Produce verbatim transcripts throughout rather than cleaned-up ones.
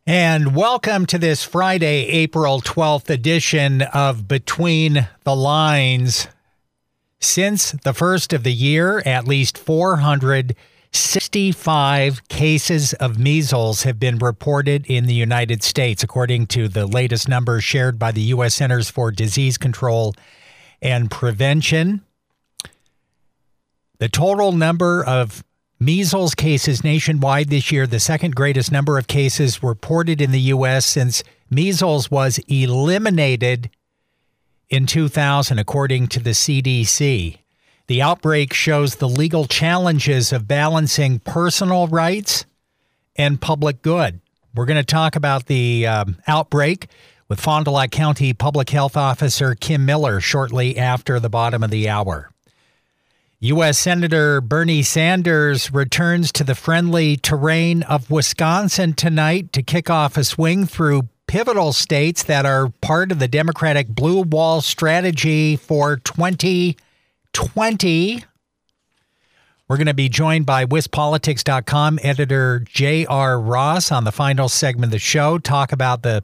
And welcome to this Friday, April twelfth edition of Between the Lines. Since the first of the year, at least four hundred sixty-five cases of measles have been reported in the United States, according to the latest numbers shared by the U S Centers for Disease Control and Prevention. The total number of measles cases nationwide this year, the second greatest number of cases reported in the U S since measles was eliminated in two thousand, according to the C D C. The outbreak shows the legal challenges of balancing personal rights and public good. We're going to talk about the um, outbreak with Fond du Lac County Public Health Officer Kim Miller shortly after the bottom of the hour. U S Senator Bernie Sanders returns to the friendly terrain of Wisconsin tonight to kick off a swing through pivotal states that are part of the Democratic Blue Wall strategy for twenty twenty. We're going to be joined by Wis Politics dot com editor J R Ross on the final segment of the show, talk about the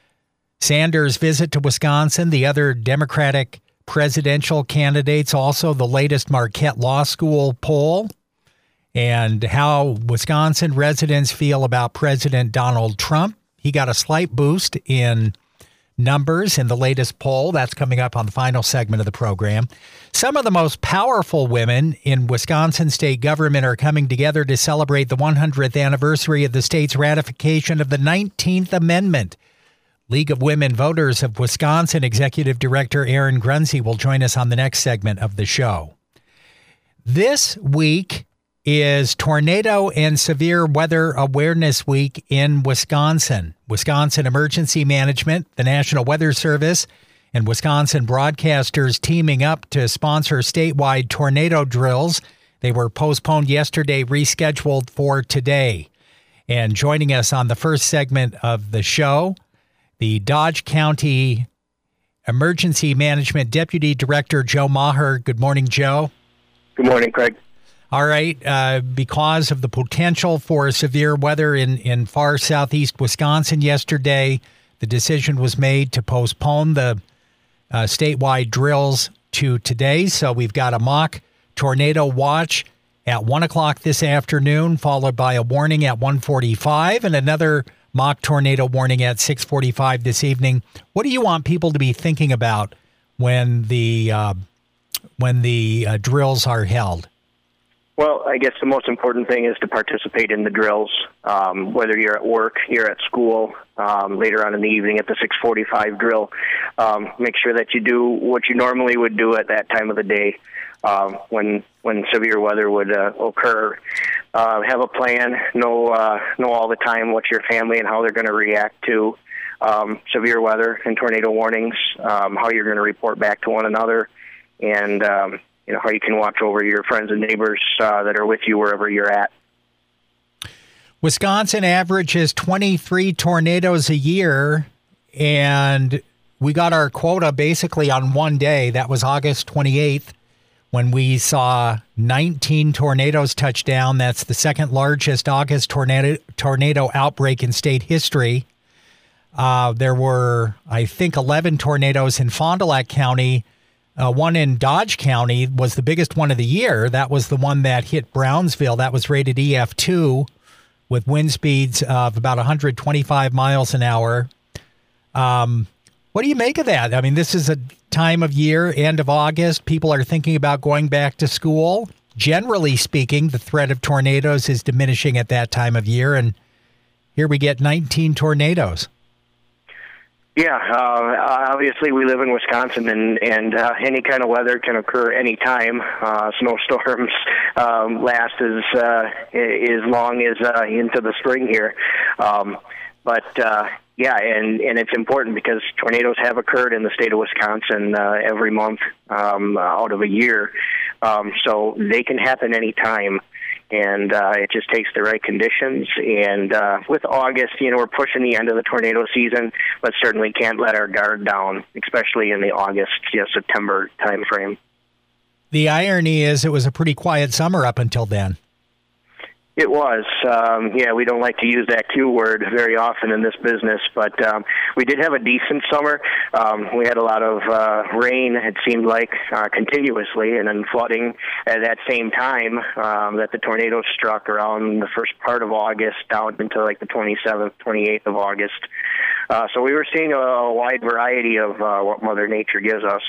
Sanders visit to Wisconsin, the other Democratic presidential candidates, also the latest Marquette Law School poll, and how Wisconsin residents feel about President Donald Trump. He got a slight boost in numbers in the latest poll. That's coming up on the final segment of the program. Some of the most powerful women in Wisconsin state government are coming together to celebrate the one hundredth anniversary of the state's ratification of the nineteenth Amendment. League of Women Voters of Wisconsin Executive Director Erin Grunze will join us on the next segment of the show. This week is Tornado and Severe Weather Awareness Week in Wisconsin. Wisconsin Emergency Management, the National Weather Service, and Wisconsin broadcasters teaming up to sponsor statewide tornado drills. They were postponed yesterday, rescheduled for today. And joining us on the first segment of the show, the Dodge County Emergency Management Deputy Director, Joe Maher. Good morning, Joe. Good morning, Craig. All right. Uh, because of the potential for severe weather in, in far southeast Wisconsin yesterday, the decision was made to postpone the uh, statewide drills to today. So we've got a mock tornado watch at one o'clock this afternoon, followed by a warning at one forty-five and another mock tornado warning at six forty-five this evening. What do you want people to be thinking about when the uh, when the uh, drills are held? Well, I guess the most important thing is to participate in the drills, um, whether you're at work, you're at school, um, later on in the evening at the six forty-five drill. Um, make sure that you do what you normally would do at that time of the day um, when when severe weather would uh, occur. Uh, have a plan, know, uh, know all the time what your family and how they're going to react to um, severe weather and tornado warnings, um, how you're going to report back to one another, and um, you know how you can watch over your friends and neighbors uh, that are with you wherever you're at. Wisconsin averages twenty-three tornadoes a year, and we got our quota basically on one day. That was August twenty-eighth. When we saw nineteen tornadoes touch down. That's the second largest August tornado tornado outbreak in state history. Uh, there were, I think, eleven tornadoes in Fond du Lac County. Uh, one in Dodge County was the biggest one of the year. That was the one that hit Brownsville. That was rated E F two with wind speeds of about one hundred twenty-five miles an hour. Um, what do you make of that? I mean, this is a time of year, end of August. People are thinking about going back to school. Generally speaking, the threat of tornadoes is diminishing at that time of year, and here we get nineteen tornadoes. Yeah, uh, obviously we live in Wisconsin, and, and uh, any kind of weather can occur any time. Uh, snowstorms um, last as, uh, as long as uh, into the spring here. Um, but, uh, yeah, and, and it's important because tornadoes have occurred in the state of Wisconsin uh, every month um, out of a year. Um, so they can happen any time. And uh, it just takes the right conditions. And uh, with August, you know, we're pushing the end of the tornado season, but certainly can't let our guard down, especially in the August, you know, September time frame. The irony is it was a pretty quiet summer up until then. It was. Um, yeah, we don't like to use that Q word very often in this business, but um, we did have a decent summer. Um, we had a lot of uh, rain, it seemed like, uh, continuously, and then flooding at that same time um, that the tornado struck around the first part of August down into like the twenty-seventh, twenty-eighth of August. Uh, so we were seeing a, a wide variety of uh, what Mother Nature gives us.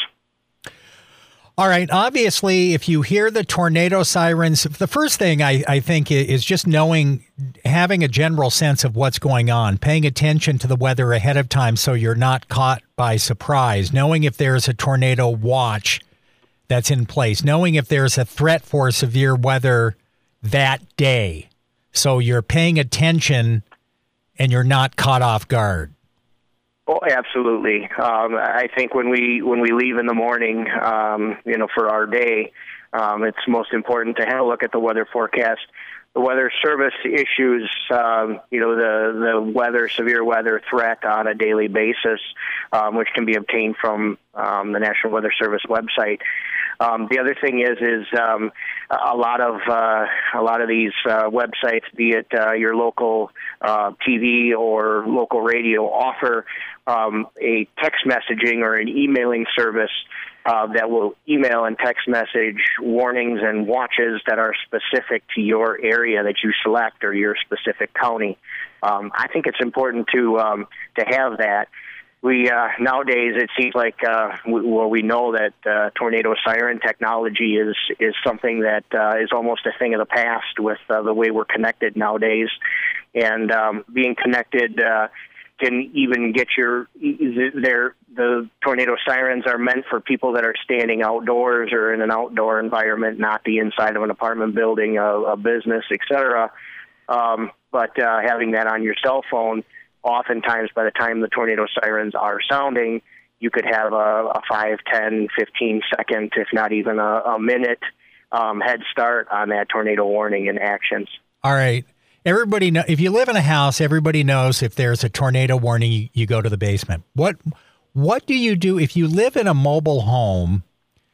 All right. Obviously, if you hear the tornado sirens, the first thing I, I think is just knowing, having a general sense of what's going on, paying attention to the weather ahead of time so you're not caught by surprise, knowing if there's a tornado watch that's in place, knowing if there's a threat for severe weather that day so you're paying attention and you're not caught off guard. Oh, absolutely. Um, I think when we when we leave in the morning, um, you know, for our day, um, it's most important to have a look at the weather forecast. The weather service issues, um, you know, the the weather, severe weather threat on a daily basis, um, which can be obtained from um, the National Weather Service website. Um, the other thing is, is um, a lot of uh, a lot of these uh, websites, be it uh, your local uh, T V or local radio, offer um, a text messaging or an emailing service uh, that will email and text message warnings and watches that are specific to your area that you select or your specific county. Um, I think it's important to um, to have that. We uh, nowadays it seems like uh, we, well we know that uh, tornado siren technology is is something that uh, is almost a thing of the past with uh, the way we're connected nowadays, and um, being connected uh, can even get your their the tornado sirens are meant for people that are standing outdoors or in an outdoor environment, not the inside of an apartment building, a, a business, et cetera. Um, but uh, having that on your cell phone. Oftentimes, by the time the tornado sirens are sounding, you could have a, a five, ten, fifteen second, if not even a, a minute um, head start on that tornado warning and actions. All right. Everybody know, if you live in a house, everybody knows if there's a tornado warning, you, you go to the basement. What what do you do if you live in a mobile home?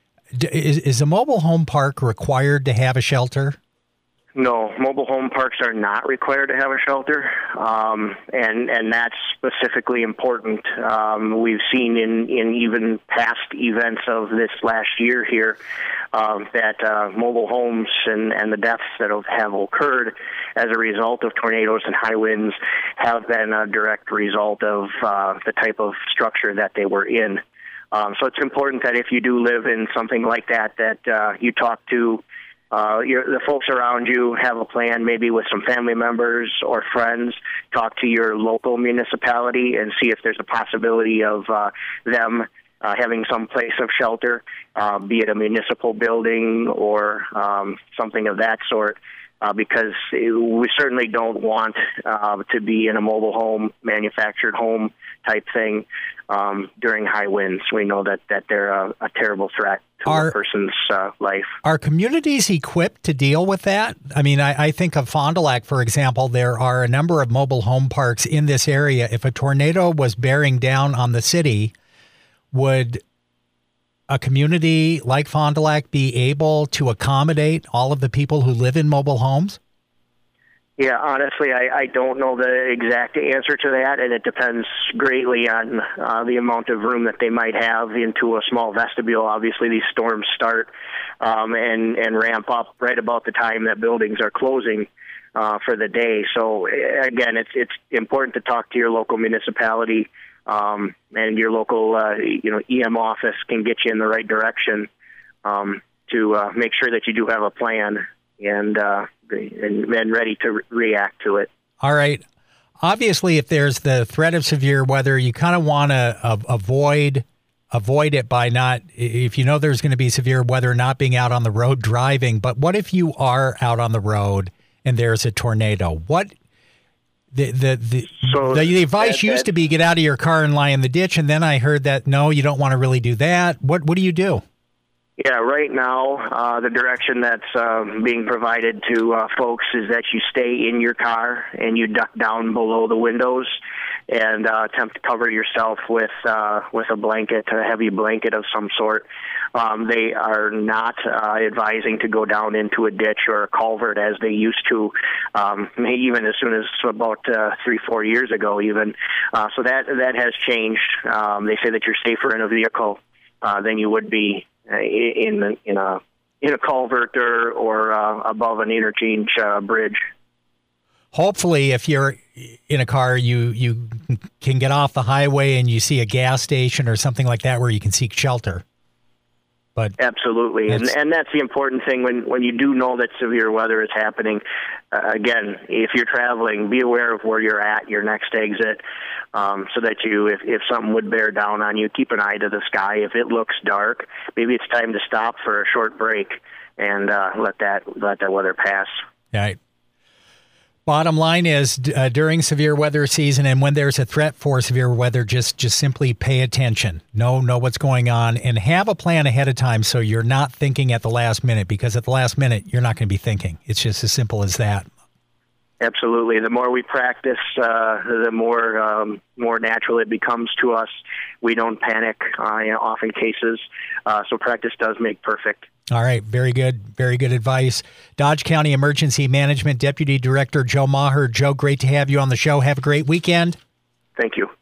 Is, is a mobile home park required to have a shelter? No, mobile home parks are not required to have a shelter, um, and and that's specifically important. Um, we've seen in, in even past events of this last year here um, that uh, mobile homes and, and the deaths that have occurred as a result of tornadoes and high winds have been a direct result of uh, the type of structure that they were in. Um, so it's important that if you do live in something like that, that uh, you talk to Uh, your, the folks around you, have a plan, maybe with some family members or friends. Talk to your local municipality and see if there's a possibility of uh, them uh, having some place of shelter, uh, be it a municipal building or um, something of that sort, uh, because we certainly don't want uh, to be in a mobile home, manufactured home type thing um, during high winds. We know that, that they're a, a terrible threat to are, a person's uh, life. Are communities equipped to deal with that? I mean, I, I think of Fond du Lac, for example. There are a number of mobile home parks in this area. If a tornado was bearing down on the city, would a community like Fond du Lac be able to accommodate all of the people who live in mobile homes? Yeah, honestly, I, I don't know the exact answer to that, and it depends greatly on uh, the amount of room that they might have into a small vestibule. Obviously, these storms start um, and, and ramp up right about the time that buildings are closing uh, for the day. So, again, it's it's important to talk to your local municipality, um, and your local uh, you know E M office can get you in the right direction um, to uh, make sure that you do have a plan and uh, and, and ready to re- react to it. All right. Obviously, if there's the threat of severe weather, you kind of want to uh, avoid avoid it by not, if you know there's going to be severe weather, not being out on the road driving. But what if you are out on the road and there's a tornado? What the the the, so the, the advice that, used to be get out of your car and lie in the ditch, and then I heard that no, you don't want to really do that. What what do you do? Yeah, right now, uh, the direction that's uh, being provided to uh, folks is that you stay in your car and you duck down below the windows and uh, attempt to cover yourself with uh, with a blanket, a heavy blanket of some sort. Um, they are not uh, advising to go down into a ditch or a culvert as they used to, um, even as soon as about uh, three, four years ago, even. Uh, so that that has changed. Um, they say that you're safer in a vehicle uh, than you would be in in a in a culvert or, or uh, above an interchange uh, bridge. Hopefully, if you're in a car, you you can get off the highway and you see a gas station or something like that where you can seek shelter. But absolutely, and and that's the important thing when when you do know that severe weather is happening. Uh, again, if you're traveling, be aware of where you're at, your next exit, um, so that you, if if something would bear down on you, keep an eye to the sky. If it looks dark, maybe it's time to stop for a short break and uh, let that let that weather pass. Right. Bottom line is, uh, during severe weather season and when there's a threat for severe weather, just just simply pay attention. Know know what's going on and have a plan ahead of time so you're not thinking at the last minute, because at the last minute, you're not going to be thinking. It's just as simple as that. Absolutely. The more we practice, uh, the more um, more natural it becomes to us. We don't panic uh, in often cases, uh, so practice does make perfect. All right. Very good. Very good advice. Dodge County Emergency Management Deputy Director Joe Maher. Joe, great to have you on the show. Have a great weekend. Thank you.